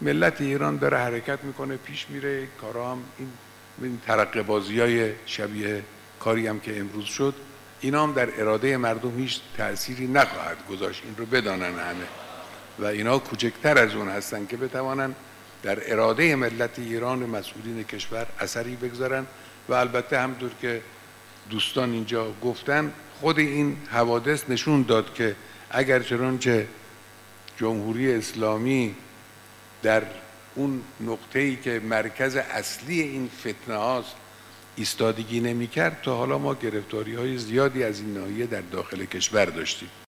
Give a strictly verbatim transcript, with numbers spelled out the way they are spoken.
ملت ایران داره حرکت میکنه، پیش میره. کارا هم این این ترقه بازی های شبیه کاری هم که امروز شد، اینا هم در اراده مردم هیچ تأثیری نخواهد گذاشت. این رو بدانن همه. و اینا کوچکتر از اون هستن که بتوانن در اراده ملت ایران و مسئولین کشور اثری بگذارن. و البته همونطور که دوستان اینجا گفتن، خود این حوادث نشون داد که اگر چنانچه جمهوری اسلامی در اون نقطه‌ای که مرکز اصلی این فتنه هاست ایستادگی نمی‌کرد، تا حالا ما گرفتاری‌های زیادی از این ناحیه در داخل کشور داشتیم.